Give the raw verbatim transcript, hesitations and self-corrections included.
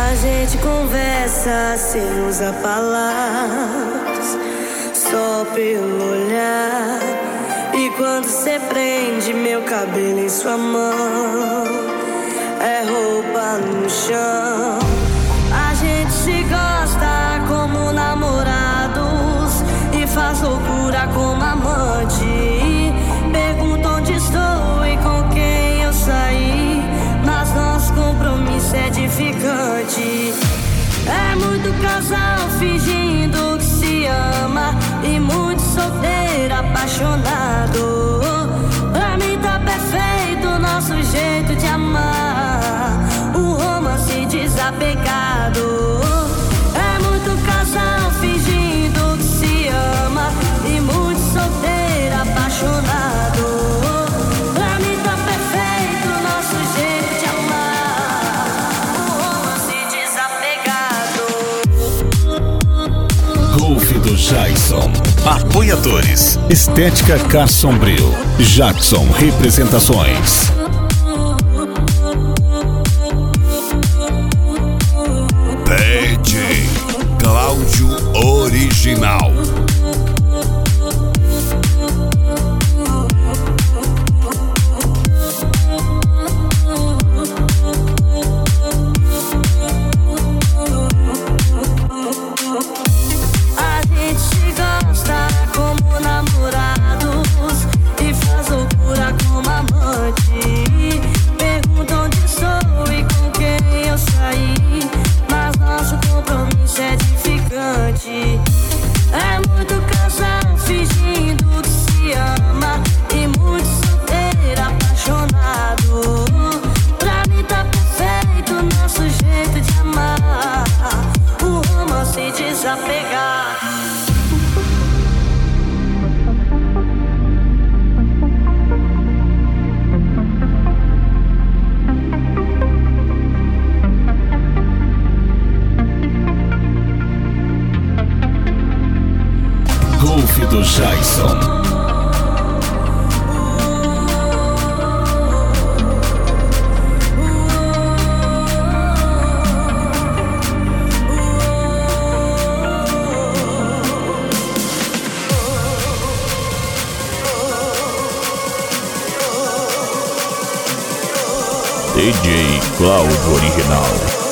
A gente conversa sem usar palavras, só pelo olhar. E quando cê prende meu cabelo em sua mão, é roupa no chão. A gente se gosta como namorados e faz loucura como amante. Pergunta onde estou e com quem eu saí, mas nosso compromisso é edificante. É muito casal fingindo que se ama e muito solteiro apaixonado. Pra mim tá perfeito o nosso jeito de amar, um romance desapegado. É muito casal fingindo que se ama e muito solteiro apaixonado. Pra mim tá perfeito o nosso jeito de amar, um romance desapegado. Golfe do Jackson. Apoiadores: Estética Car Sombrio, Jackson Representações, D J Cláudio Original. É muito casal fingindo que se ama e muito solteiro apaixonado. Pra mim tá perfeito o nosso jeito de amar, um romance desapegado. Golfe do Jackson. D J Cláudio Original.